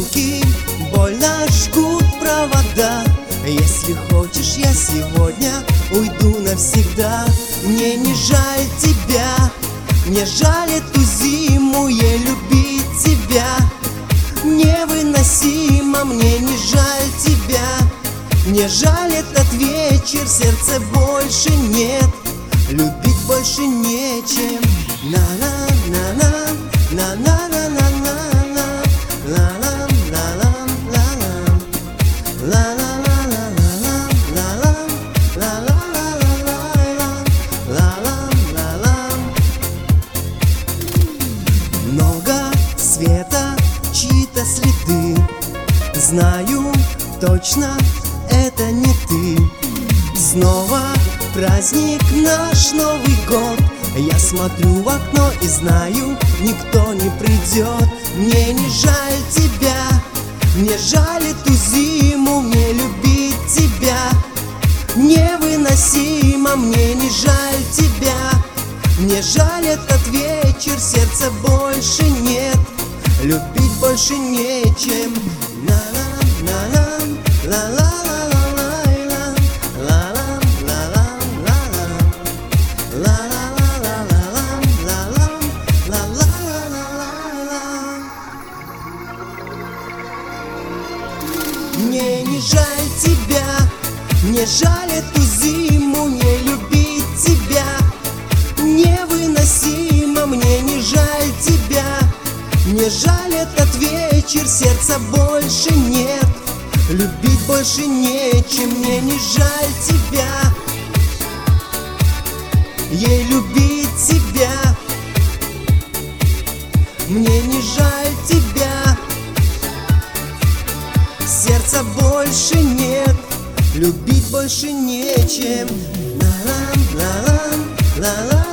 Руки больно жгут провода. Если хочешь, я сегодня уйду навсегда. Мне не жаль тебя, мне жаль эту зиму, ей любить тебя невыносимо. Мне не жаль тебя, мне жаль этот вечер, сердца больше нет, любить больше нечем. На-на-на-на, на-на-на-на-на, много света, чьи-то следы. Знаю точно, это не ты. Снова праздник, наш Новый год. Я смотрю в окно и знаю, никто не придет. Мне не жаль тебя, мне жаль эту зиму, мне любить тебя невыносимо. Мне не жаль тебя, мне жаль этот вечер, сердца больше нет, любить больше нечем. Мне не жаль тебя, мне жаль эту зиму, не любить тебя невыносимо. Мне не жаль тебя, мне жаль этот вечер, сердца больше нет, любить больше нечем. Мне не жаль тебя, ей любить тебя. Мне не жаль тебя, сердца больше нет, любить больше нечем. Ла-ла-ла-ла-ла-ла.